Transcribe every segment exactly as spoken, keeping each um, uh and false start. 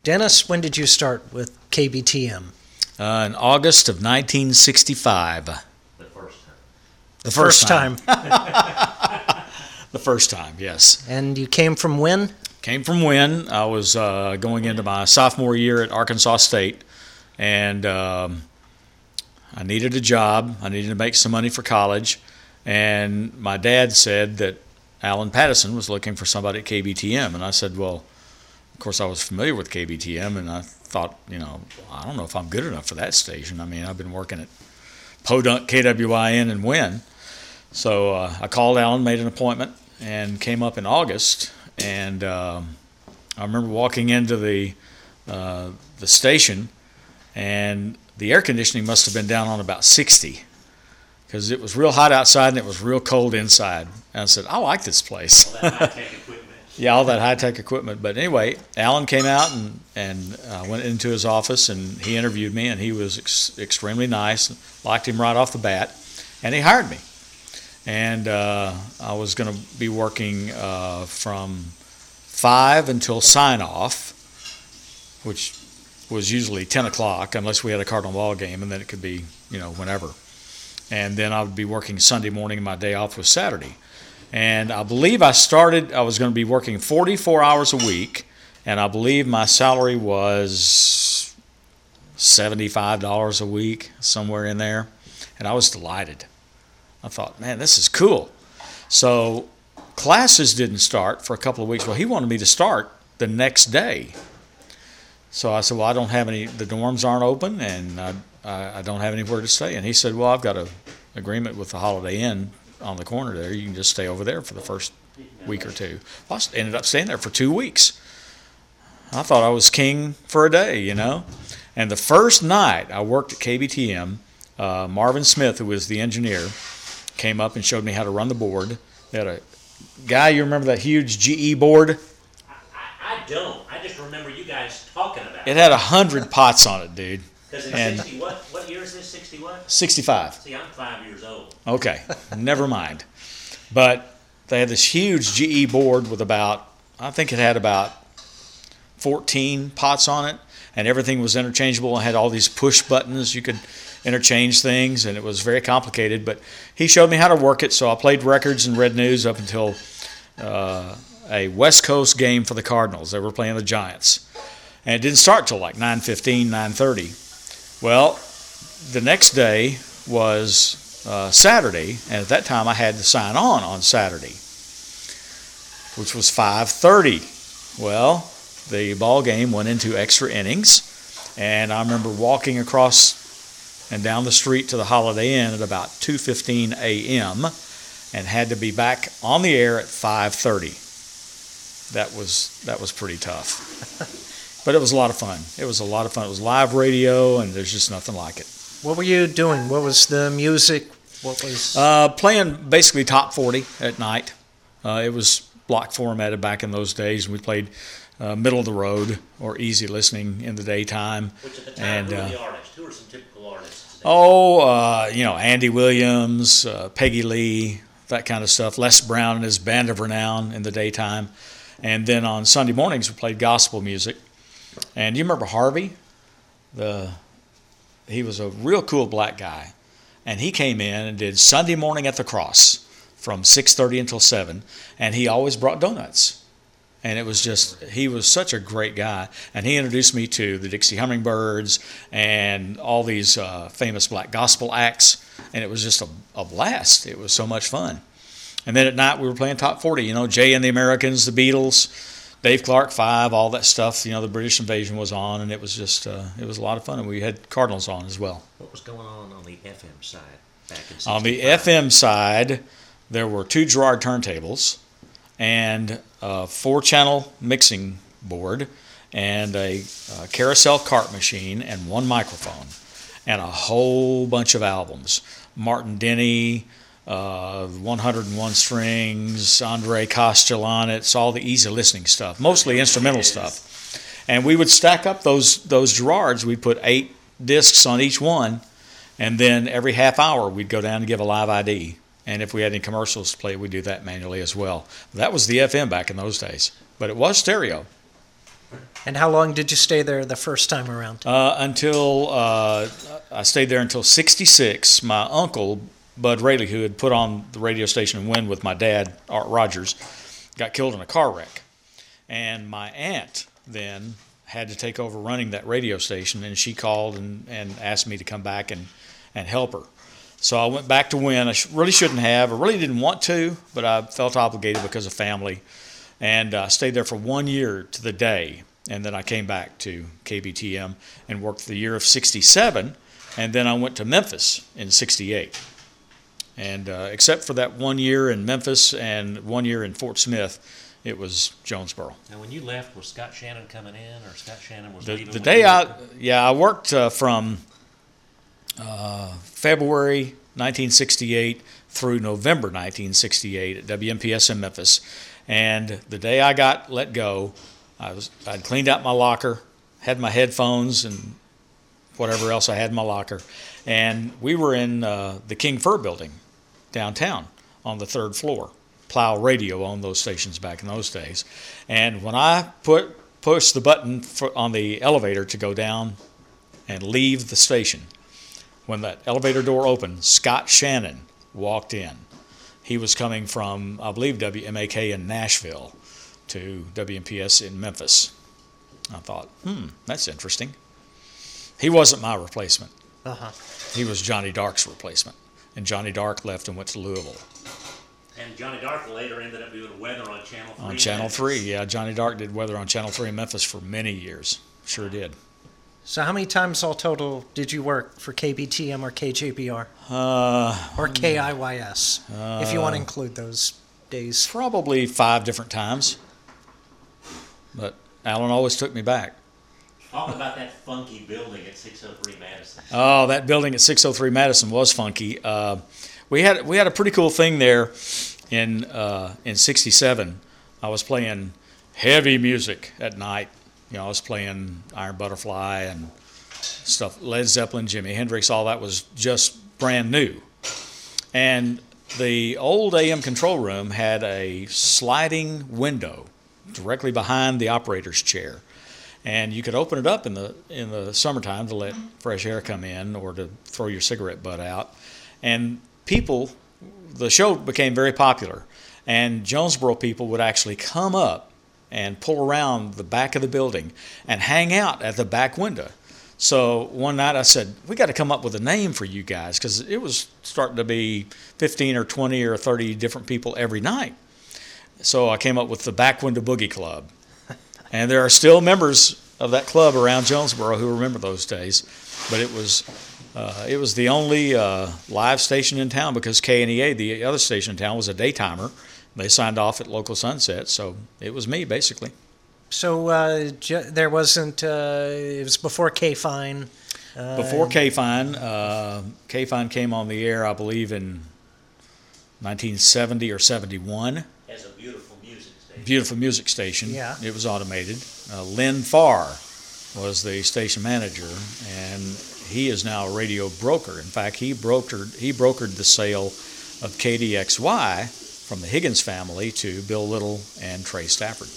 Dennis, when did you start with K B T M? Uh, in August of nineteen sixty-five. The first time. The first, First time. time. The first time, yes. And you came from when? Came from Wynn. I was uh, going into my sophomore year at Arkansas State, and um, I needed a job. I needed to make some money for college, and my dad said that Alan Pattison was looking for somebody at K B T M, and I said, well, of course I was familiar with K B T M, and I thought, you know, I don't know if I'm good enough for that station. I mean, I've been working at Podunk, K W I N, and Wynn. So uh, I called Alan, made an appointment, and came up in August. And um, I remember walking into the uh, the station, and the air conditioning must have been down on about sixty, because it was real hot outside and it was real cold inside. And I said, I like this place. All that high-tech equipment. Yeah, all that high-tech equipment. But anyway, Alan came out and, and uh, went into his office, and he interviewed me, and he was ex- extremely nice. Liked him right off the bat, and he hired me. And uh, I was going to be working uh, from five until sign-off, which was usually ten o'clock, unless we had a Cardinal ball game, and then it could be, you know, whenever. And then I would be working Sunday morning, and my day off was Saturday. And I believe I started, I was going to be working forty-four hours a week, and I believe my salary was seventy-five dollars a week, somewhere in there. And I was delighted. I thought, man, this is cool. So classes didn't start for a couple of weeks. Well, he wanted me to start the next day. So I said, well, I don't have any, the dorms aren't open, and I, I don't have anywhere to stay. And he said, well, I've got an agreement with the Holiday Inn on the corner there. You can just stay over there for the first week or two. Well, I ended up staying there for two weeks. I thought I was king for a day, you know. And the first night I worked at K B T M, uh, Marvin Smith, who was the engineer, came up and showed me how to run the board. They had a guy, you remember that huge G E board? I, I, I don't. I just remember you guys talking about it. It had a hundred pots on it, dude. Because in And sixty, what, what year is this? sixty what? sixty-five. See, I'm five years old. Okay, never mind. But they had this huge G E board with about, I think it had about fourteen pots on it, and everything was interchangeable and had all these push buttons. You could interchange things, and it was very complicated. But he showed me how to work it, so I played records and read news up until uh, a West Coast game for the Cardinals. They were playing the Giants. And it didn't start till like nine fifteen, nine thirty. Well, the next day was uh, Saturday, and at that time I had to sign on on Saturday, which was five thirty. Well, the ball game went into extra innings, and I remember walking across and down the street to the Holiday Inn at about two fifteen a.m. and had to be back on the air at five thirty. That was that was pretty tough. But it was a lot of fun. It was a lot of fun. It was live radio, and there's just nothing like it. What were you doing? What was the music? What was Uh, playing basically top forty at night. Uh, it was block formatted back in those days, and we played uh, middle of the road or easy listening in the daytime. Which at the time, And, who were uh, the artists? Who were some typical artists today? Oh, uh, you know, Andy Williams, uh, Peggy Lee, that kind of stuff. Les Brown and his Band of Renown in the daytime. And then on Sunday mornings, we played gospel music. And you remember Harvey? The he was a real cool black guy. And he came in and did Sunday morning at the Cross from six thirty until seven. And he always brought donuts. And it was just, he was such a great guy. And he introduced me to the Dixie Hummingbirds and all these uh, famous black gospel acts. And it was just a, a blast. It was so much fun. And then at night we were playing top forty, you know, Jay and the Americans, the Beatles, Dave Clark Five, all that stuff. You know, the British Invasion was on, and it was just, uh, it was a lot of fun. And we had Cardinals on as well. What was going on on the F M side back in On the sixty-five? F M side, there were two Gerard turntables and a four-channel mixing board and a, a carousel cart machine and one microphone and a whole bunch of albums. Martin Denny, uh, one oh one Strings, Andre Kostelanetz, all the easy listening stuff, mostly instrumental stuff. And we would stack up those those Gerards. We'd put eight discs on each one, and then every half hour we'd go down and give a live I D. And if we had any commercials to play, we'd do that manually as well. That was the F M back in those days, but it was stereo. And how long did you stay there the first time around? Uh, until uh, I stayed there until sixty-six. My uncle, Bud Rayleigh, who had put on the radio station in Wynn with my dad, Art Rogers, got killed in a car wreck. And my aunt then had to take over running that radio station, and she called and, and asked me to come back and, and help her. So I went back to Wynn. I sh- really shouldn't have. I really didn't want to, but I felt obligated because of family. And I uh, stayed there for one year to the day. And then I came back to K B T M and worked the year of sixty-seven. And then I went to Memphis in sixty-eight. And uh, except for that one year in Memphis and one year in Fort Smith, it was Jonesboro. Now, when you left, was Scott Shannon coming in, or Scott Shannon was The, leaving? the when day you I, left? yeah, I worked uh, from uh, February nineteen sixty-eight through November nineteen sixty-eight at W M P S in Memphis. And the day I got let go, I was I'd cleaned out my locker, had my headphones and whatever else I had in my locker, and we were in uh, the King Fur building downtown on the third floor. Plow radio on those stations back in those days. And when I put pushed the button for, on the elevator to go down and leave the station, when that elevator door opened, Scott Shannon walked in. He was coming from, I believe, W M A K in Nashville to W M P S in Memphis. I thought, hmm, that's interesting. He wasn't my replacement. Uh-huh. He was Johnny Dark's replacement. And Johnny Dark left and went to Louisville. And Johnny Dark later ended up doing weather on Channel three. On Channel three, yeah. Johnny Dark did weather on Channel three in Memphis for many years. Sure did. So how many times all total did you work for K B T M or K J B R? Uh, Or K I Y S, if you want to uh, include those days. Probably five different times. But Alan always took me back. Talk about that funky building at six oh three Madison. Oh, that building at six oh three Madison was funky. Uh, we had we had a pretty cool thing there in uh, in sixty-seven. I was playing heavy music at night. You know, I was playing Iron Butterfly and stuff, Led Zeppelin, Jimi Hendrix, all that was just brand new. And the old A M control room had a sliding window directly behind the operator's chair. And you could open it up in the in the summertime to let fresh air come in or to throw your cigarette butt out. And people, the show became very popular. And Jonesboro people would actually come up and pull around the back of the building and hang out at the back window. So one night I said, we got to come up with a name for you guys, because it was starting to be fifteen or twenty or thirty different people every night. So I came up with the Back Window Boogie Club. And there are still members of that club around Jonesboro who remember those days. But it was uh, it was the only uh, live station in town, because K N E A, the other station in town, was a daytimer. They signed off at local sunset, so it was me, basically. So uh, ju- there wasn't, uh, it was before K-Fine. Uh, Before K-Fine, uh, K-Fine came on the air, I believe, in nineteen seventy or seventy-one. As a beautiful music station. Beautiful music station. Yeah. It was automated. Uh, Lynn Farr was the station manager, and he is now a radio broker. In fact, he brokered he brokered the sale of K D X Y from the Higgins family to Bill Little and Trey Stafford.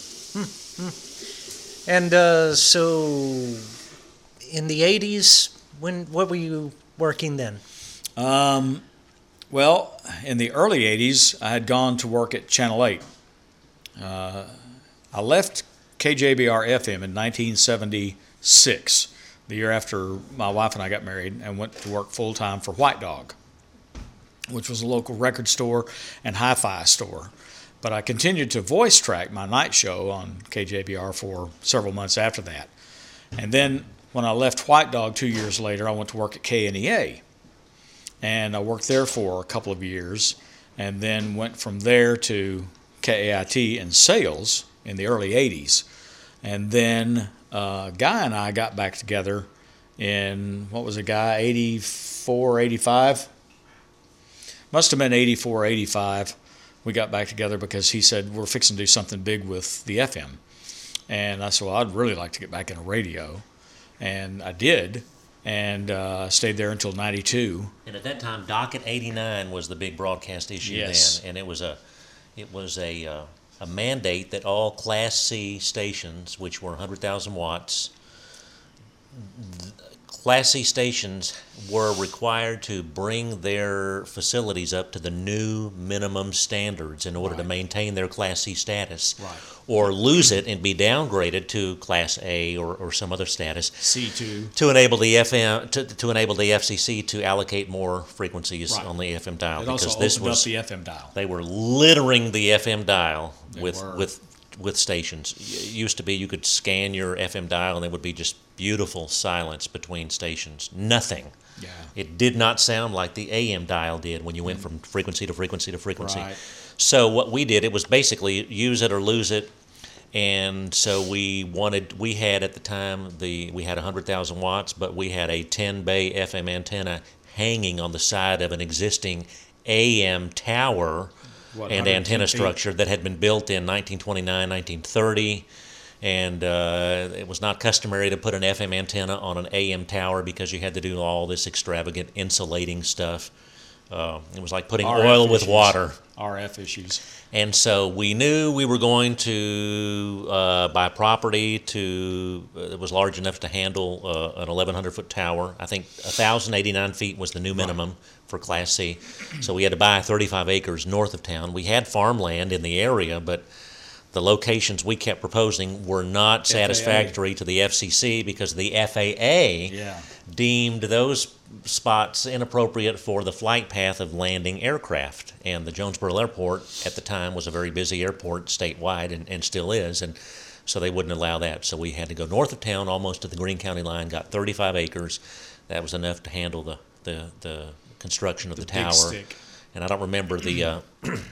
And uh, so in the eighties, when what were you working then? Um, well, in the early eighties, I had gone to work at Channel eight. Uh, I left K J B R F M in nineteen seventy-six, the year after my wife and I got married, and went to work full-time for White Dog, which was a local record store and hi-fi store. But I continued to voice track my night show on K J B R for several months after that. And then when I left White Dog two years later, I went to work at K N E A. And I worked there for a couple of years, and then went from there to K A I T in sales in the early eighties. And then uh, Guy and I got back together in, what was it, Guy, eighty-four, eighty-five? Must have been eighty-four, eighty-five. We got back together because he said, we're fixing to do something big with the F M. And I said, well, I'd really like to get back into radio. And I did, and uh, stayed there until ninety-two. And at that time, Docket eighty-nine was the big broadcast issue Yes. then, and it was a, it was a, uh, a mandate that all Class C stations, which were one hundred thousand watts, Class C stations were required to bring their facilities up to the new minimum standards in order Right. to maintain their Class C status, Right. or lose it and be downgraded to Class A or, or some other status C two. to enable the F M to, to enable the F C C to allocate more frequencies Right. on the F M dial, It because also this opened was up the F M dial. they were littering the F M dial They with were. with with stations. It used to be you could scan your F M dial and there would be just beautiful silence between stations. Nothing. Yeah. It did not sound like the A M dial did when you went from frequency to frequency to frequency. Right. So what we did, it was basically use it or lose it. And so we wanted, we had at the time, the we had one hundred thousand watts, but we had a ten bay F M antenna hanging on the side of an existing A M tower What, and one hundred antenna feet? structure that had been built in nineteen twenty-nine, nineteen thirty. And uh, it was not customary to put an F M antenna on an A M tower because you had to do all this extravagant insulating stuff. Uh, it was like putting R F oil with issues. water. R F issues. And so we knew we were going to uh, buy property to uh, that was large enough to handle uh, an eleven hundred foot tower. I think one thousand eighty-nine feet was the new minimum for Class C. So we had to buy thirty-five acres north of town. We had farmland in the area, but the locations we kept proposing were not F A A. satisfactory to the F C C because the F A A Yeah. deemed those spots inappropriate for the flight path of landing aircraft. And the Jonesboro Airport at the time was a very busy airport statewide, and, and still is, and so they wouldn't allow that. So we had to go north of town almost to the Greene County line, got thirty-five acres. That was enough to handle the, the, the construction of the, The tower. big stick. And I don't remember the uh,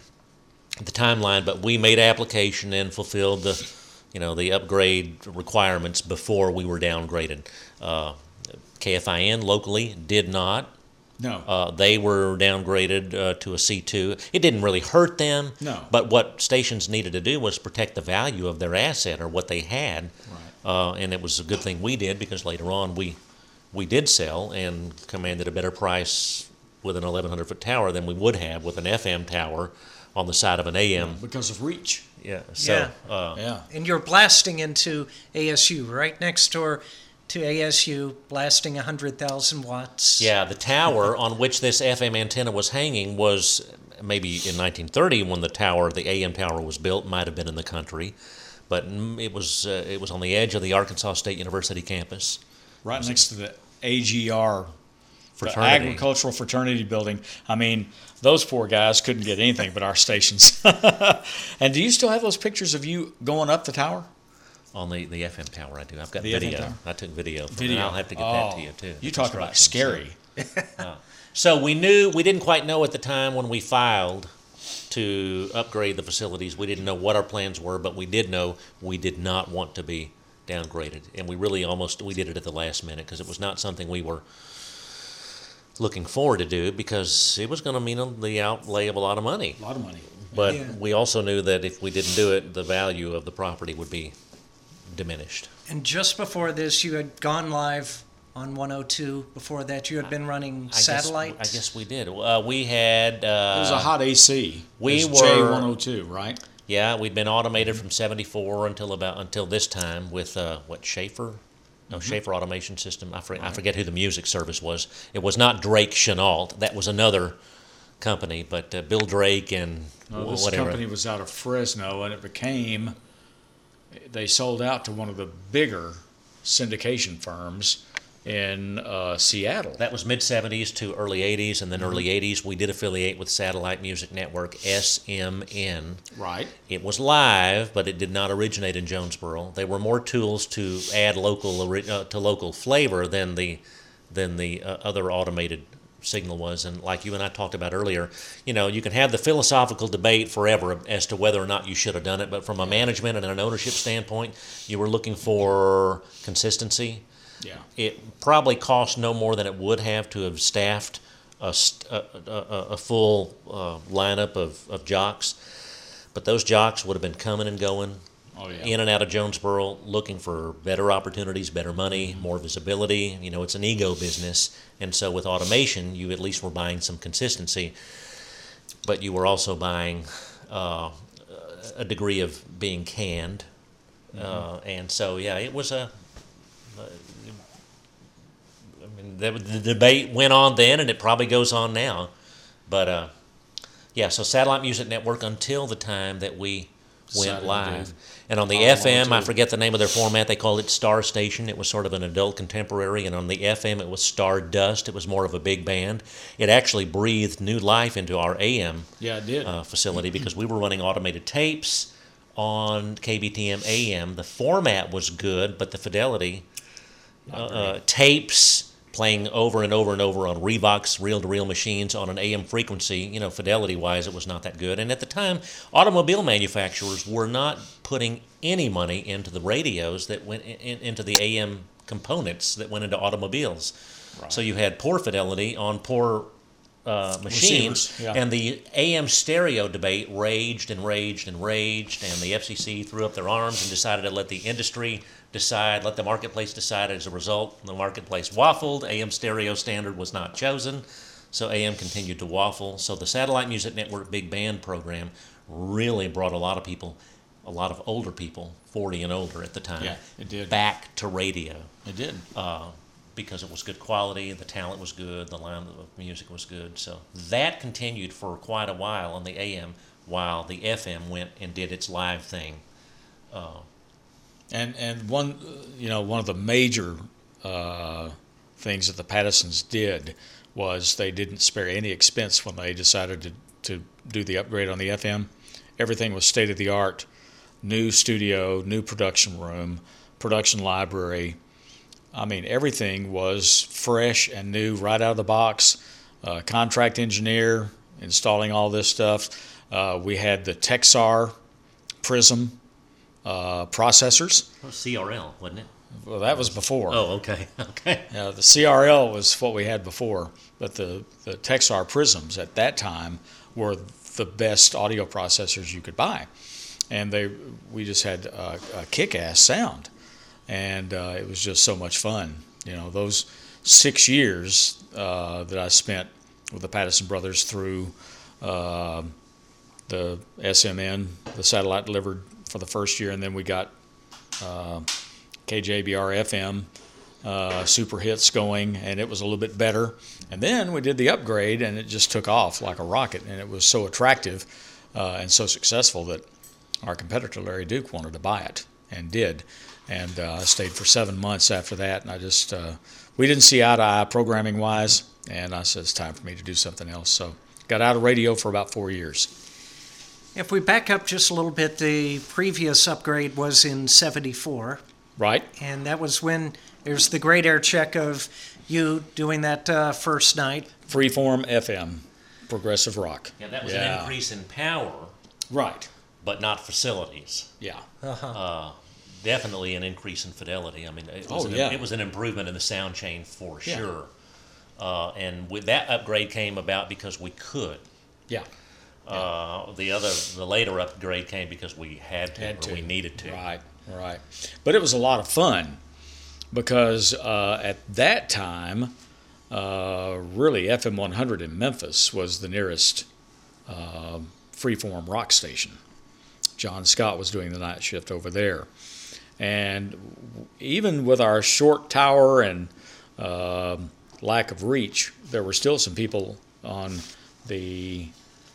the timeline, but we made application and fulfilled the, you know, the upgrade requirements before we were downgraded. Uh, K F I N locally did not. No. Uh, they were downgraded uh, to a C two. It didn't really hurt them. No. But what stations needed to do was protect the value of their asset or what they had. Right. Uh, and it was a good thing we did because later on we we did sell and commanded a better price with an eleven hundred foot tower than we would have with an F M tower on the side of an A M. Because of reach. Yeah. So, Yeah. Uh, Yeah. And you're blasting into A S U, right next door to A S U, blasting one hundred thousand watts. Yeah, the tower on which this F M antenna was hanging was maybe in nineteen thirty when the tower, the A M tower was built, might have been in the country, but mm, it was uh, it was on the edge of the Arkansas State University campus. Right next to the A G R, the Fraternity. agricultural fraternity building. I mean, those poor guys couldn't get anything but our stations. And do you still have those pictures of you going up the tower? On the, the F M tower, I do. I've got The F M video. tower. I took video. From Video. It. I'll have to get Oh, that to you too. You talk about Construction, so- scary. So we knew, we didn't quite know at the time when we filed to upgrade the facilities. We didn't know what our plans were, but we did know we did not want to be downgraded. And we really almost, we did it at the last minute because it was not something we were looking forward to do because it was going to mean the outlay of a lot of money. A lot of money. But Yeah. we also knew that if we didn't do it, the value of the property would be diminished. And just before this, you had gone live on one oh two. Before that, you had been running I satellite. Guess, I guess we did. Uh, we had. Uh, It was a hot A C. we It was J were- one oh two, right? Yeah, we'd been automated from seventy-four until about until this time with uh, what Schaefer, no Schaefer Automation System. I forget, I forget who the music service was. It was not Drake Chenault. That was another company, but uh, Bill Drake and No, wh- this whatever. company was out of Fresno, and it became. They sold out to one of the bigger syndication firms in uh, Seattle. That was mid seventies to early eighties, and then early eighties we did affiliate with Satellite Music Network S M N. Right. It was live, but it did not originate in Jonesboro. They were more tools to add local ori- uh, to local flavor than the than the uh, other automated signal was. And like you and I talked about earlier, you know, you can have the philosophical debate forever as to whether or not you should have done it, but from a management and an ownership standpoint, you were looking for consistency. Yeah. It probably cost no more than it would have to have staffed a, st- a, a, a full uh, lineup of, of jocks. But those jocks would have been coming and going Oh yeah. in and out of Jonesboro looking for better opportunities, better money, more visibility. You know, it's an ego business. And so with automation, you at least were buying some consistency. But you were also buying uh, a degree of being canned, Mm-hmm. uh, and so yeah, it was a. Uh, I mean, the, the debate went on then, and it probably goes on now, but uh, yeah. So Satellite Music Network until the time that we went Decided to live, do and on the All F M, I too. forget the name of their format. They called it Star Station. It was sort of an adult contemporary, and on the F M, it was Star Dust. It was more of a big band. It actually breathed new life into our A M Yeah, it did. uh, facility because we were running automated tapes on K B T M A M. The format was good, but the fidelity, uh, uh, tapes playing over and over and over on Revox reel-to-reel machines on an A M frequency, you know, fidelity-wise, it was not that good. And at the time, automobile manufacturers were not putting any money into the radios that went in, into the A M components that went into automobiles. Right. So you had poor fidelity on poor uh, machines, Receivers, yeah. and the A M stereo debate raged and raged and raged, and the F C C threw up their arms and decided to let the industry decide, let the marketplace decide. As a result, the marketplace waffled. A M stereo standard was not chosen, so A M continued to waffle. So the Satellite Music Network Big Band program really brought a lot of people, a lot of older people, forty and older at the time, Yeah, it did. back to radio. It did. Uh, because it was good quality, the talent was good, the line of music was good. So that continued for quite a while on the A M, while the F M went and did its live thing. Uh, And and one, uh, you know, one of the major uh, things that the Pattersons did was they didn't spare any expense when they decided to, to do the upgrade on the F M. Everything was state of the art, new studio, new production room, production library. I mean, everything was fresh and new right out of the box. Uh, contract engineer installing all this stuff. Uh, we had the Texar Prism uh, processors. oh, C R L, wasn't it? Well, that was before. Oh, okay, okay. Uh, the C R L was what we had before, but the, the Texar Prisms at that time were the best audio processors you could buy. And they, we just had a, a kick-ass sound. And uh, it was just so much fun. You know, those six years uh, that I spent with the Patterson brothers through uh, the S M N, the satellite delivered for the first year, and then we got uh, K J B R F M uh, super hits going, and it was a little bit better. And then we did the upgrade, and it just took off like a rocket, and it was so attractive uh, and so successful that our competitor Larry Duke wanted to buy it, and did. And uh, I stayed for seven months after that, and I just, uh, we didn't see eye to eye programming wise, and I said it's time for me to do something else. So got out of radio for about four years. If we back up just a little bit, the previous upgrade was in seventy-four, Right? and that was when there's the great air check of you doing that uh, first night. Freeform F M, progressive rock. Yeah, that was Yeah. an increase in power, Right. but not facilities. Yeah. Uh, definitely an increase in fidelity. I mean, it was, Oh, an, yeah. it was an improvement in the sound chain for Yeah. sure. Uh, and with that upgrade came about because we could. Yeah. Uh, the other, the later upgrade came because we had to, Had or to. we needed to. Right, right. But it was a lot of fun because uh, at that time, uh, really F M one hundred in Memphis was the nearest uh, freeform rock station. John Scott was doing the night shift over there. And even with our short tower and uh, lack of reach, there were still some people on the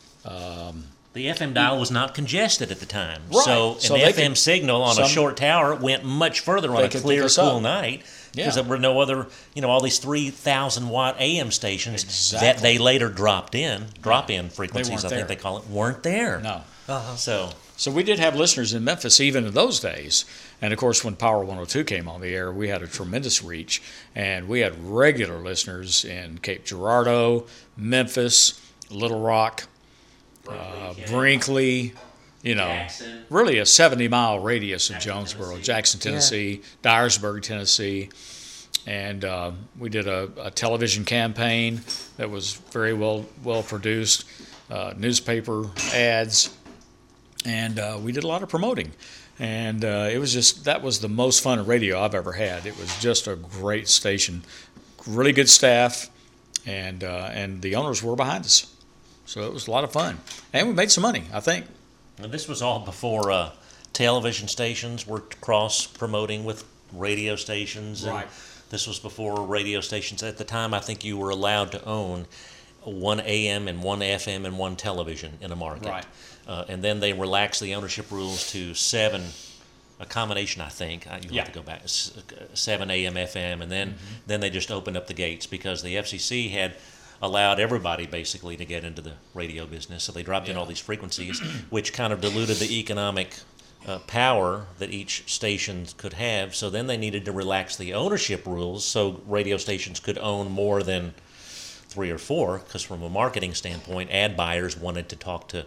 The F M dial was not congested at the time. Right. So an So they F M could- signal on some- a short tower went much further on They a could pick clear, us cool up. night because Yeah. there were no other, you know, all these three thousand watt A M stations that Exactly. they later dropped in, drop in frequencies, weren't I think there. they call it, weren't there. no. So, So we did have listeners in Memphis even in those days. And of course, when Power one oh two came on the air, we had a tremendous reach. And we had regular listeners in Cape Girardeau, Memphis, Little Rock, uh, Brinkley, you know, Jackson. really a seventy mile radius of Jackson, Jonesboro, Tennessee. Jackson, Tennessee, Dyersburg, Tennessee. And uh, we did a, a television campaign that was very well well produced, uh, newspaper ads, and uh, we did a lot of promoting. And uh, it was just, that was the most fun radio I've ever had. It was just a great station, really good staff, and uh, and the owners were behind us. So it was a lot of fun. And we made some money, I think. And this was all before uh, television stations were cross promoting with radio stations. And Right. this was before radio stations. At the time, I think you were allowed to own one A M and one F M and one television in a market. Right. Uh, and then they relaxed the ownership rules to seven, a combination, I think. I- You'll Yeah. have to go back. s- Seven A M, F M, and then Mm-hmm. then they just opened up the gates because the F C C had allowed everybody basically to get into the radio business. So they dropped in Yeah. all these frequencies, which kind of diluted the economic uh, power that each station could have. So then they needed to relax the ownership rules so radio stations could own more than three or four, because from a marketing standpoint, ad buyers wanted to talk to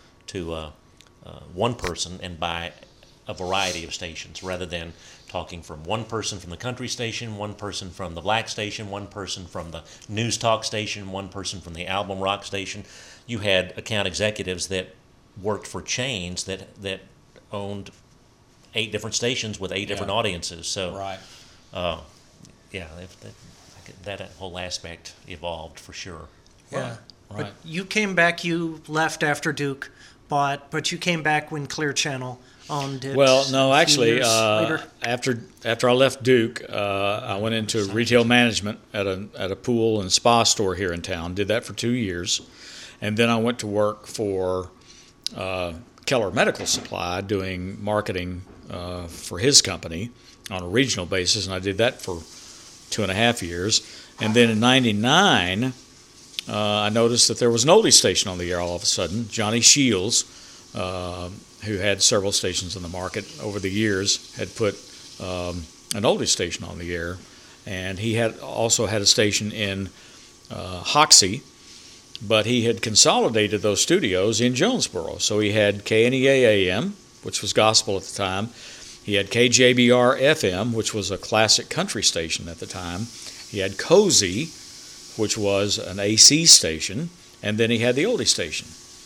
to uh, uh, one person and buy a variety of stations rather than talking from one person from the country station, one person from the black station, one person from the news talk station, one person from the album rock station. You had account executives that worked for chains that that owned eight different stations with eight different Yeah. audiences. So Right. uh, yeah, that, that, that whole aspect evolved for sure. Yeah. Right. But you came back, you left after Duke bought, but you came back when Clear Channel owned it. Well, no, a few actually, years uh, later. after after I left Duke, uh, I went into retail management at a at a pool and spa store here in town. Did that for two years, and then I went to work for uh, Keller Medical Supply doing marketing uh, for his company on a regional basis, and I did that for two and a half years. And then in ninety-nine, uh, I noticed that there was an oldie station on the air all of a sudden. Johnny Shields, uh, who had several stations in the market over the years, had put um, an oldie station on the air, and he had also had a station in uh, Hoxie, but he had consolidated those studios in Jonesboro. So he had K N E A A M, which was gospel at the time. He had K J B R F M, which was a classic country station at the time. He had Cozy, which was an A C station, and then he had the oldie station.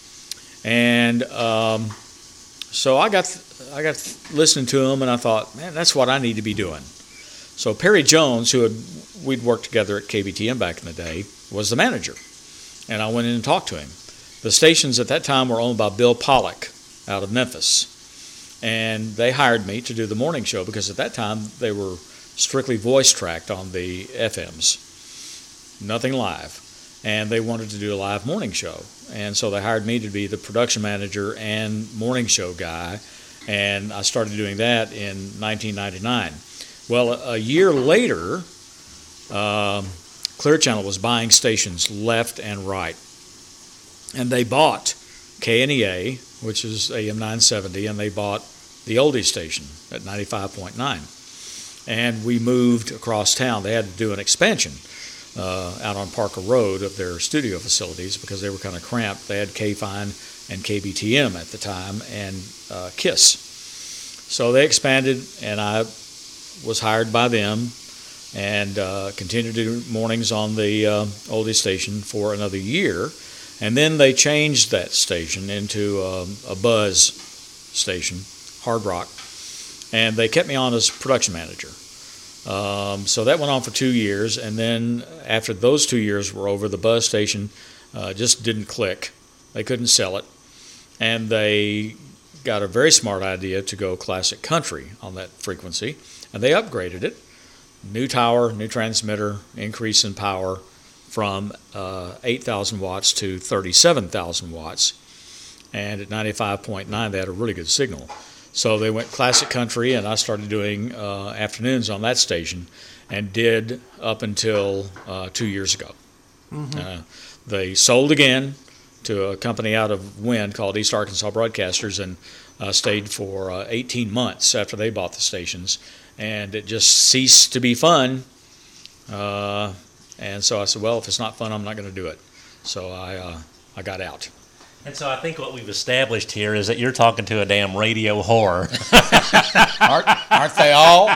And um, so I got I got listening to him, and I thought, man, that's what I need to be doing. So Perry Jones, who had we'd worked together at K B T M back in the day, was the manager, and I went in and talked to him. The stations at that time were owned by Bill Pollock out of Memphis, and they hired me to do the morning show because at that time they were strictly voice tracked on the F Ms, nothing live, and they wanted to do a live morning show. And so they hired me to be the production manager and morning show guy, and I started doing that in nineteen ninety-nine. Well, a, a year later, um, Clear Channel was buying stations left and right, and they bought K N E A, which is A M nine seventy, and they bought the oldie station at ninety-five point nine. And we moved across town. They had to do an expansion uh, out on Parker Road of their studio facilities because they were kind of cramped. They had K-Fine and K B T M at the time and uh, KISS. So they expanded, and I was hired by them and uh, continued to do mornings on the uh, oldie station for another year. And then they changed that station into um, a buzz station, Hard Rock, and they kept me on as production manager. Um, so that went on for two years, and then after those two years were over, the buzz station uh, just didn't click. They couldn't sell it, and they got a very smart idea to go classic country on that frequency, and they upgraded it. New tower, new transmitter, increase in power from uh, eight thousand watts to thirty-seven thousand watts, and at ninety-five point nine they had a really good signal. So they went classic country, and I started doing uh, afternoons on that station, and did up until uh, two years ago. Mm-hmm. Uh, they sold again to a company out of Wind called East Arkansas Broadcasters, and uh, stayed for uh, eighteen months after they bought the stations, and it just ceased to be fun. Uh, and so I said, well, if it's not fun, I'm not going to do it. So I uh, I got out. And so I think what we've established here is that you're talking to a damn radio whore. aren't, aren't they all?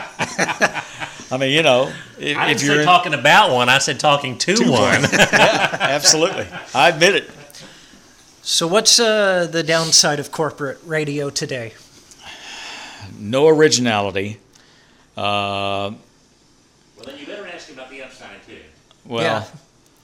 I mean, you know, if, I didn't if you're say in, talking about one. I said talking to, to one. yeah, absolutely, I admit it. So what's uh, the downside of corporate radio today? No originality. Uh, Well, then you better ask him about the upside too. well, Yeah.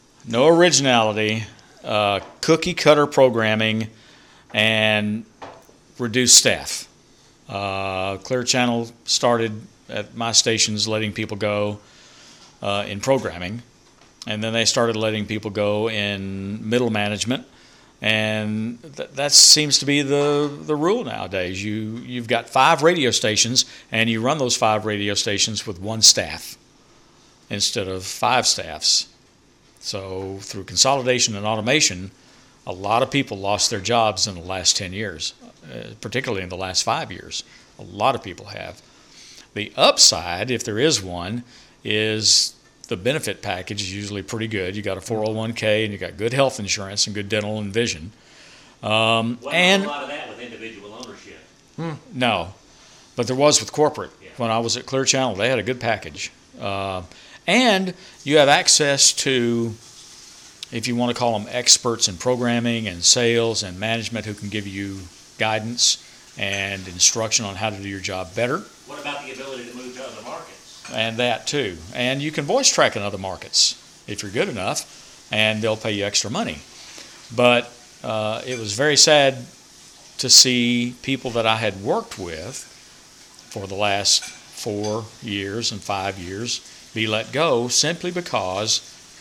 no originality, uh, cookie cutter programming, and reduced staff. Uh, Clear Channel started at my stations letting people go uh, in programming, and then they started letting people go in middle management, and th- that seems to be the, the rule nowadays. You, you've got five radio stations, and you run those five radio stations with one staff instead of five staffs. So through consolidation and automation, a lot of people lost their jobs in the last ten years, uh, particularly in the last five years. A lot of people have. The upside, if there is one, is the benefit package is usually pretty good. You got a four oh one k and you got good health insurance and good dental and vision. Um, Wasn't and a lot of that with individual ownership. no, but there was with corporate. Yeah. When I was at Clear Channel, they had a good package. Uh, and you have access to, if you want to call them experts in programming and sales and management, who can give you guidance and instruction on how to do your job better, What about the ability to move to other markets? and that too. And you can voice track in other markets if you're good enough, and they'll pay you extra money. But uh, it was very sad to see people that I had worked with for the last four years and five years be let go simply because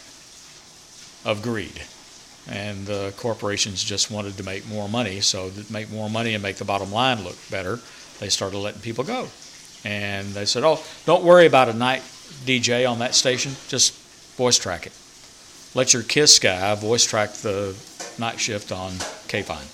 of greed. And the corporations just wanted to make more money, so to make more money and make the bottom line look better, they started letting people go. And they said, oh, don't worry about a night D J on that station, just voice track it. Let your KISS guy voice track the night shift on K-Fine.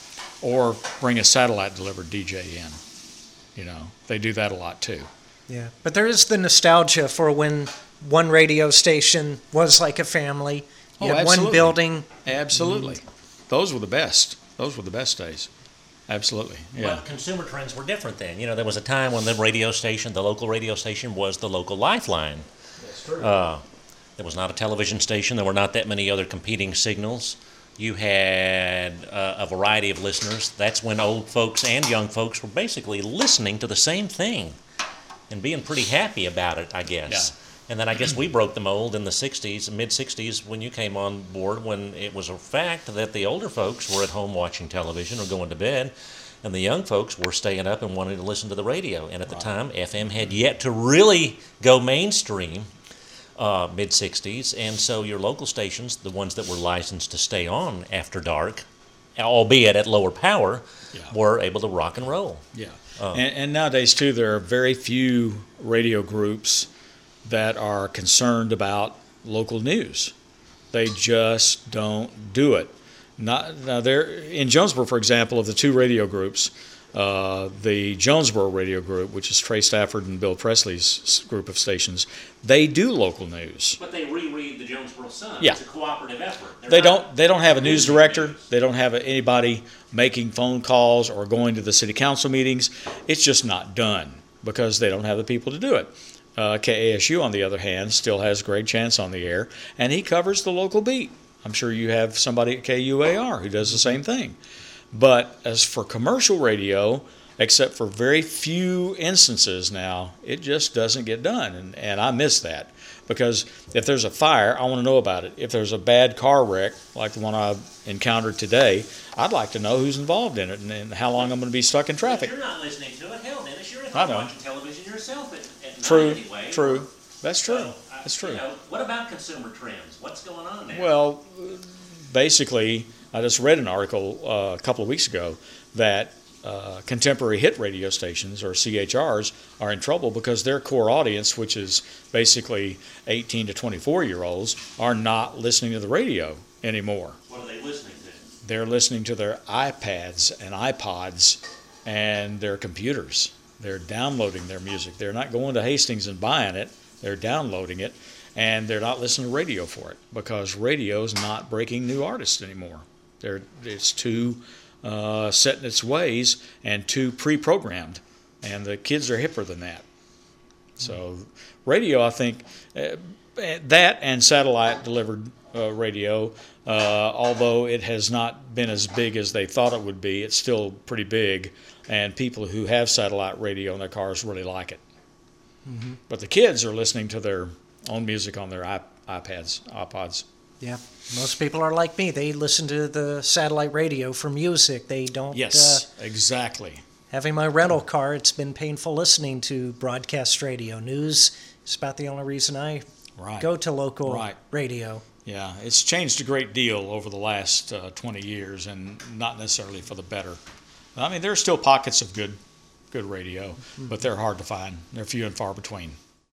Or bring a satellite delivered D J in. You know, they do that a lot too. Yeah, but there is the nostalgia for when one radio station was like a family. You Oh, had one absolutely. building. Absolutely. Those were the best. Those were the best days. Absolutely. Yeah. Well, consumer trends were different then. You know, there was a time when the radio station, the local radio station, was the local lifeline. That's true. Uh, there was not a television station. There were not that many other competing signals. You had uh, a variety of listeners. That's when old folks and young folks were basically listening to the same thing and being pretty happy about it, I guess. And then I guess we broke the mold in the sixties, mid-sixties, when you came on board, when it was a fact that the older folks were at home watching television or going to bed, and the young folks were staying up and wanting to listen to the radio. And at the time, F M had yet to really go mainstream, uh, mid-sixties, and so your local stations, the ones that were licensed to stay on after dark, albeit at lower power, Yeah. were able to rock and roll. Yeah. Oh. And, and nowadays, too, there are very few radio groups that are concerned about local news. They just don't do it. Not now. There in Jonesboro, for example, of the two radio groups, uh, the Jonesboro radio group, which is Trey Stafford and Bill Presley's s- group of stations, they do local news. But they reread the Jonesboro Sun. Yeah. It's a cooperative effort. They're They not- don't. They don't have a news News director. news. They don't have anybody making phone calls or going to the city council meetings. It's just not done because they don't have the people to do it. Uh, K A S U, on the other hand, still has Greg Chance on the air, and he covers the local beat. I'm sure you have somebody at K U A R who does the same thing. But as for commercial radio, except for very few instances now, it just doesn't get done. And, and I miss that because if there's a fire, I want to know about it. If there's a bad car wreck, like the one I encountered today, I'd like to know who's involved in it and, and how long I'm going to be stuck in But traffic. you're not listening to it. Hell, Dennis, you're at I home know. watching television yourself at, at True, night anyway. true. That's true. So, I- That's true. You know, what about consumer trends? What's going on there? Well, basically, I just read an article uh, a couple of weeks ago that uh, contemporary hit radio stations, or C H Rs, are in trouble because their core audience, which is basically eighteen to twenty-four year olds, are not listening to the radio anymore. what are they listening to? They're listening to their iPads and iPods and their computers. They're downloading their music. They're not going to Hastings and buying it. They're downloading it, and they're not listening to radio for it because radio's not breaking new artists anymore. They're, it's too uh, set in its ways and too pre-programmed, and the kids are hipper than that. So radio, I think, uh, that and satellite-delivered uh, radio, uh, although it has not been as big as they thought it would be, it's still pretty big, and people who have satellite radio in their cars really like it. Mm-hmm. But the kids are listening to their own music on their iP- iPads, iPods. Yeah, most people are like me. They listen to the satellite radio for music. They don't. Yes, Uh, exactly. having my rental car, it's been painful listening to broadcast radio. News is about the only reason I Right. go to local Right. radio. Yeah, it's changed a great deal over the last uh, twenty years, and not necessarily for the better. I mean, there are still pockets of good, good radio, but they're hard to find. They're few and far between.